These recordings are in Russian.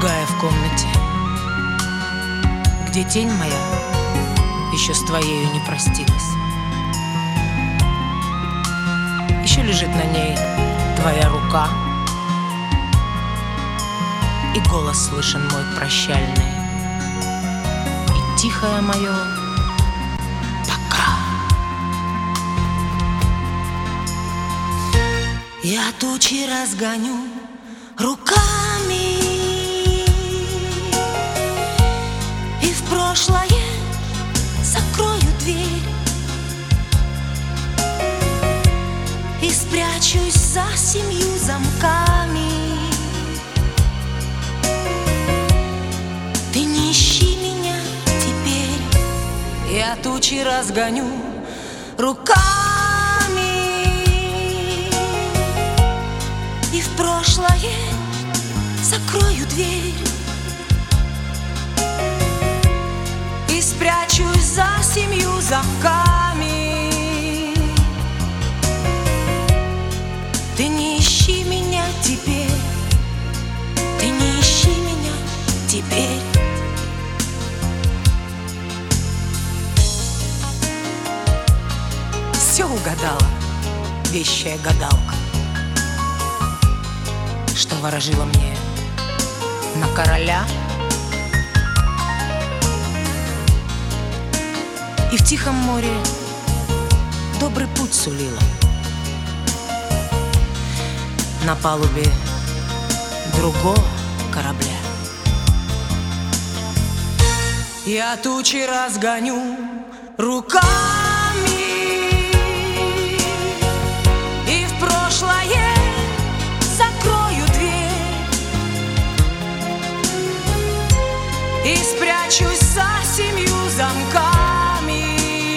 другая в комнате, где тень моя еще с твоею не простилась. Еще лежит на ней твоя рука, и голос слышен мой прощальный, и тихое мое пока. Я тучи разгоню руками, и в прошлое закрою дверь, и спрячусь за 7 замками. Ты не ищи меня теперь. Я тучи разгоню руками, и в прошлое закрою дверь, и спрячусь за 7 замками. Ты не ищи меня теперь. Ты не ищи меня теперь. Все угадала вещая гадалка, что ворожила мне на короля, и в тихом море добрый путь сулила. На палубе другого корабля я тучи разгоню руками, и в прошлое закрою дверь, и спрячусь за 7 замками.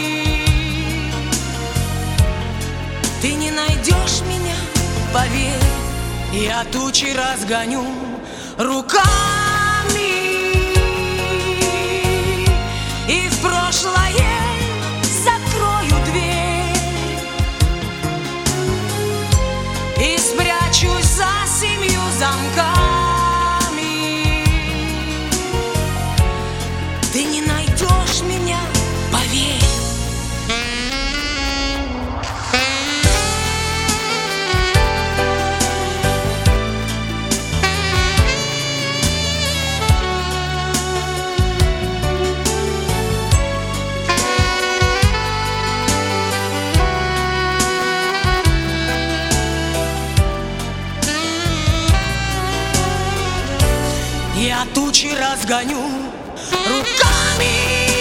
Ты не найдешь меня, поверь. Я тучи разгоню руками, и в прошлое закрою дверь, и спрячусь за 7 замками. Ты не найдешь меня, поверь. Я тучи разгоню руками,